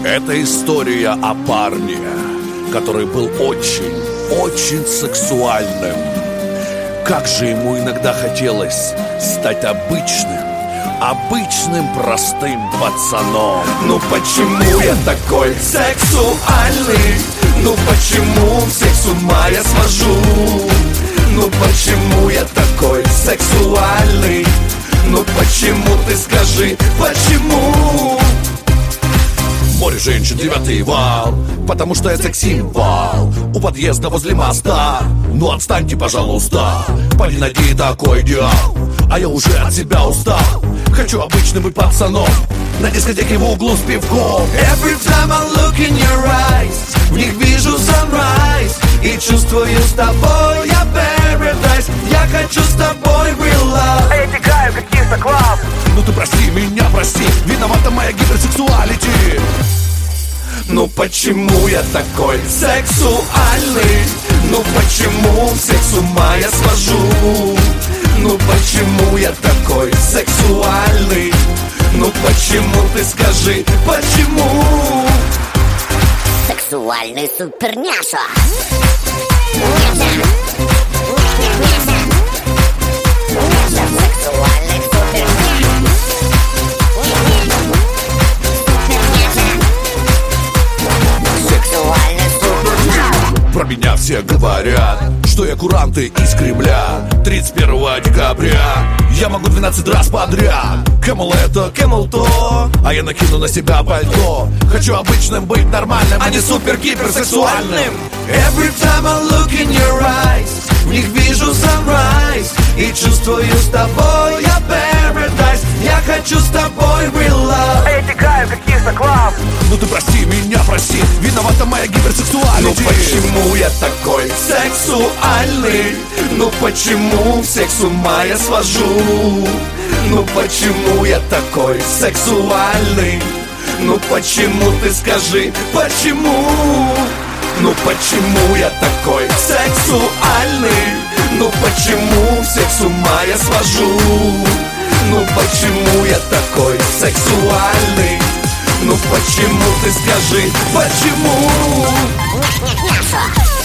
Это история о парне, который был очень сексуальным. Как же ему иногда хотелось стать обычным простым пацаном. Ну почему я такой сексуальный? Ну почему всех с ума я свожу? Ну почему я такой сексуальный? Ну почему, ты скажи, почему? Море женщин, 9-й вал, потому что я секс-символ. У подъезда возле моста. Ну отстаньте, пожалуйста. Парень, найди такой идеал. А я уже от себя устал. Хочу обычным быть пацаном на дискотеке в углу с пивком. Every time I look in your eyes, в них вижу sunrise. И чувствую с тобой я paradise. Я хочу с тобой real love. Я текаю, как киса клаб. Ну ты прости меня, прости. Виновата моя гиперсексуалити. Ну почему я такой сексуальный? Ну почему всех с ума я свожу? Ну почему я такой сексуальный? Ну почему, ты скажи, почему? Сексуальный суперняша. Сексуальный суперняша. Сексуальный суперняша. Про меня все говорят, что я куранты из Кремля. 31 декабря я могу 12 раз подряд. Кэмл это, кэмл то, а я накину на себя пальто. Хочу обычным быть нормальным, а не супер-гиперсексуальным. Every time I look in your eyes, в них вижу sunrise. И чувствую с тобой я paradise. Я хочу с тобой real love. Я текаю, как киса клаб. Ну ты прости меня, прости. Виновата моя гиперсексуалити. Ну почему я такой сексуальный? Ну почему всех с ума я свожу? Ну почему я такой сексуальный? Ну почему, ты скажи, почему? Ну почему я такой сексуальный? Ну почему всех с ума я свожу? Ну почему я такой сексуальный? Ну почему, ты скажи, почему? Няша.